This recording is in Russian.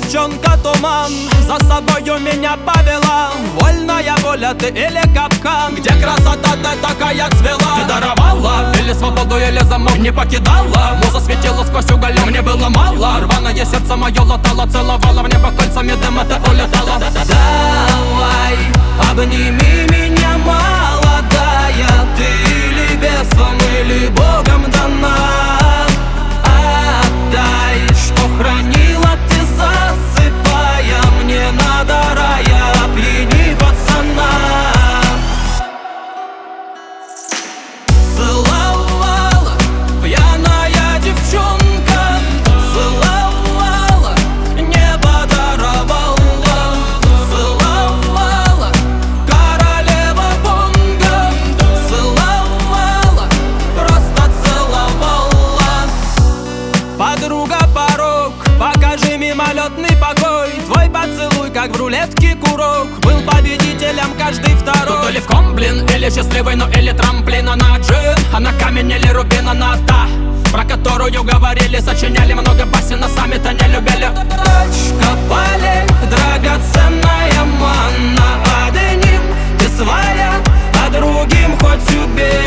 девчонка туман, за собою меня повела. Вольная воля ты или капкан? Где красота ты такая цвела? Ты даровала или свободу, или замок не покидала? Муза светила сквозь уголек, мне было мало. Рваное сердце мое латало, целовала в небо кольцами дыма, ты улетала. Давай, обними меня, молодая. Ты или бесом, или Богом дана. Отдай, что хранила ты, засыпая. Мне надо рая, опьяни пацана. Целовала пьяная девчонка, целовала, небо даровала. Целовала королева бонго, целовала, просто целовала. Подруга, порог, покажи мимолетный покой. Твой поцелуй, как в рулетке курок, был победителем каждый второй. Тут или в комблин, или счастливый, ну или трамплин. Она джин, она камень или рубин. Она та, про которую говорили, сочиняли много басен, но сами-то не любили. Точка полей, драгоценная манна. Одним ты своя, а другим хоть убей.